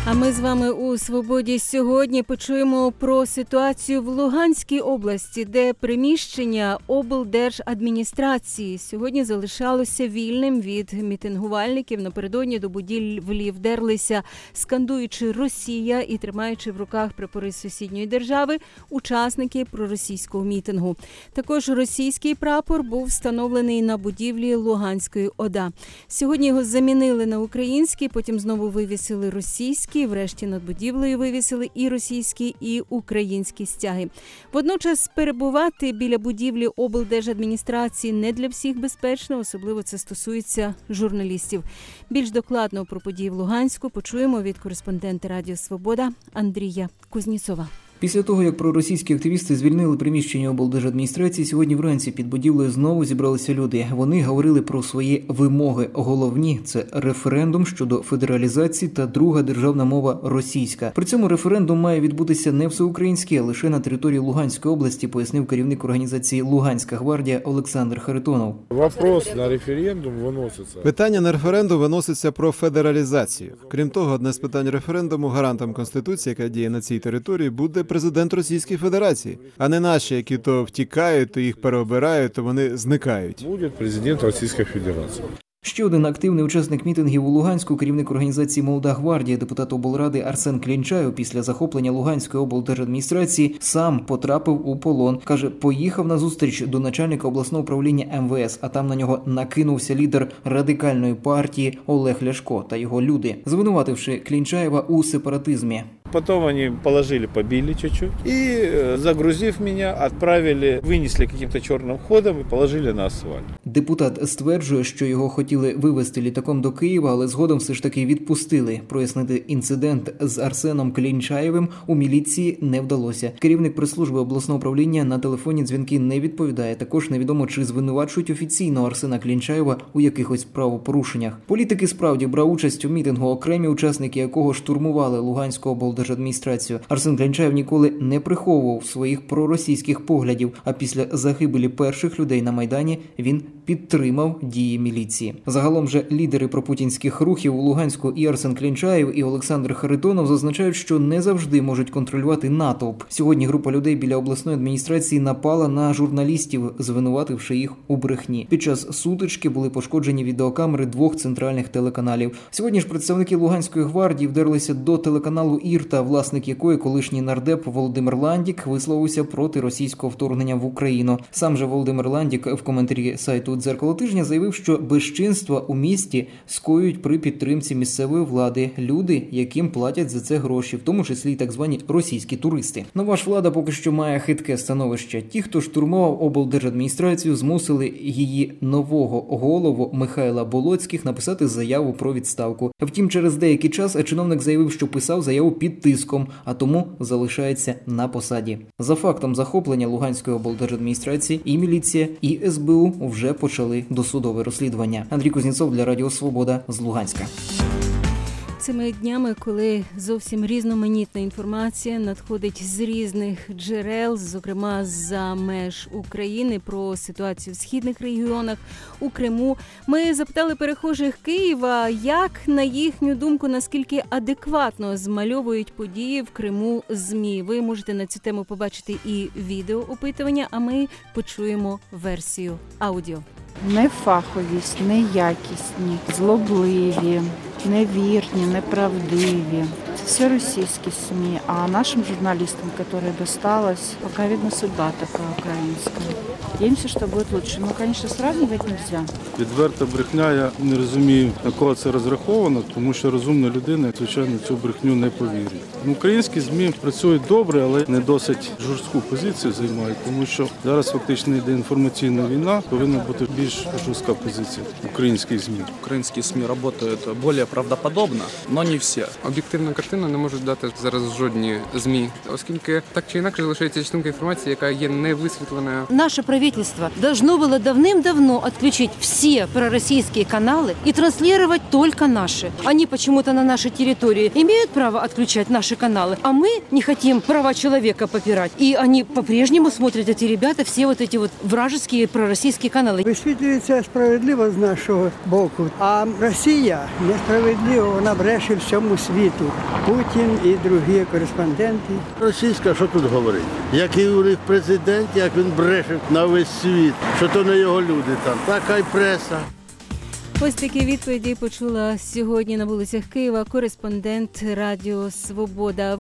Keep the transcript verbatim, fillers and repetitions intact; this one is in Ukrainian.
А ми з вами у «Свободі» сьогодні почуємо про ситуацію в Луганській області, де приміщення облдержадміністрації сьогодні залишалося вільним від мітингувальників. Напередодні до будівлі вдерлися, скандуючи «Росія» і тримаючи в руках прапори сусідньої держави, учасники проросійського мітингу. Також російський прапор був встановлений на будівлі Луганської ОДА. Сьогодні його замінили на український, потім знову вивісили російський. Врешті над будівлею вивісили і російські, і українські стяги. Водночас перебувати біля будівлі облдержадміністрації не для всіх безпечно, особливо це стосується журналістів. Більш докладно про події в Луганську почуємо від кореспондента Радіо Свобода Андрія Кузнєцова. Після того, як проросійські активісти звільнили приміщення облдержадміністрації, сьогодні вранці під будівлею знову зібралися люди. Вони говорили про свої вимоги. Головні – це референдум щодо федералізації та друга державна мова – російська. При цьому референдум має відбутися не всеукраїнський, а лише на території Луганської області, пояснив керівник організації «Луганська гвардія» Олександр Харитонов. Вопрос на референдум виноситься. Питання на референдум виноситься про федералізацію. Крім того, одне з питань референдуму гарантом Конституції, яка діє на цій території, буде президент Російської Федерації, а не наші, які то втікають, то їх переобирають, то вони зникають. Буде президент Російської Федерації. Ще один активний учасник мітингів у Луганську, керівник організації «Молода гвардія», депутат облради Арсен Клінчаєв після захоплення Луганської облдержадміністрації сам потрапив у полон. Каже, поїхав на зустріч до начальника обласного управління ем ве ес, а там на нього накинувся лідер радикальної партії Олег Ляшко та його люди, звинувативши Клінчаєва у сепаратизмі. Потом они положили, побили чуть-чуть и, загрузив меня, отправили, вынесли каким-то черным ходом и положили на асфальт. Депутат стверджує, що його хотіли вивезти літаком до Києва, але згодом все ж таки відпустили. Прояснити інцидент з Арсеном Клінчаєвим у міліції не вдалося. Керівник прес-служби обласного управління на телефонні дзвінки не відповідає. Також невідомо, чи звинувачують офіційно Арсена Клінчаєва у якихось правопорушеннях. Політики справді брав участь у мітингу, окремі учасники якого штурмували Луганську облдержадміністрацію. Держадміністрацію. Арсен Клінчаєв ніколи не приховував своїх проросійських поглядів, а після загибелі перших людей на Майдані він підтримав дії міліції. Загалом же лідери пропутінських рухів у Луганську і Арсен Клінчаєв, і Олександр Харитонов зазначають, що не завжди можуть контролювати натовп. Сьогодні група людей біля обласної адміністрації напала на журналістів, звинувативши їх у брехні. Під час сутички були пошкоджені відеокамери двох центральних телеканалів. Сьогодні ж представники Луганської гвардії вдерлися до телеканалу «Ірта», власник якої колишній нардеп Володимир Ландік висловився проти російського вторгнення в Україну. Сам же Володимир Ландік в коментарі сайту «Дзеркало тижня» заявив, що безчинства у місті скоюють при підтримці місцевої влади люди, яким платять за це гроші, в тому числі й так звані російські туристи. Нова ж влада поки що має хитке становище. Ті, хто штурмував облдержадміністрацію, змусили її нового голову Михайла Болоцьких написати заяву про відставку. Втім, через деякий час чиновник заявив, що писав заяву під тиском, а тому залишається на посаді. За фактом захоплення Луганської облдержадміністрації і міліція, і ес бе у вже почали досудове розслідування. Андрій Кузнєцов для Радіо Свобода з Луганська. Цими днями, коли зовсім різноманітна інформація надходить з різних джерел, зокрема з-за меж України, про ситуацію в східних регіонах, у Криму, ми запитали перехожих Києва, як, на їхню думку, наскільки адекватно змальовують події в Криму ЗМІ. Ви можете на цю тему побачити і відеоопитування, а ми почуємо версію аудіо. Нефаховість, неякісні, злобливі, невірні, неправдиві. Це все російські СМІ, а нашим журналістам, яким досталось, поки видно судьба така українська. Надіємося, що буде краще. Ну, звісно, сравнювати не можна. Відверта брехня, я не розумію, на кого це розраховано, тому що розумна людина, звичайно, цю брехню не повірить. Українські ЗМІ працюють добре, але не досить жорстку позицію займають, тому що зараз фактично йде інформаційна війна, повинна бути більш жорстка позиція українських ЗМІ. Українські ЗМІ працюють більш правдоподобно, але не всі. Об'єктивну картину не можуть дати зараз жодні ЗМІ, оскільки так чи інакше залишається частинка інформації, яка є не висвітленою. Наше правительство должно было давным-давно отключить все пророссийские каналы и транслировать только наши. Они почему-то на нашей территории имеют право отключать наши каналы, а мы не хотим права человека попирать. И они по-прежнему смотрят, эти ребята, все вот эти вот вражеские пророссийские каналы. Висвітлюється справедливо з нашого боку, а Росія несправедливо несправедливо, вона бреше всьому світу. Путін і другі кореспонденти. Російська, що тут говорить? Який у них президент, як він бреше на весь світ, що то не його люди там, така й преса. Ось такі відповіді почула сьогодні на вулицях Києва кореспондент Радіо Свобода.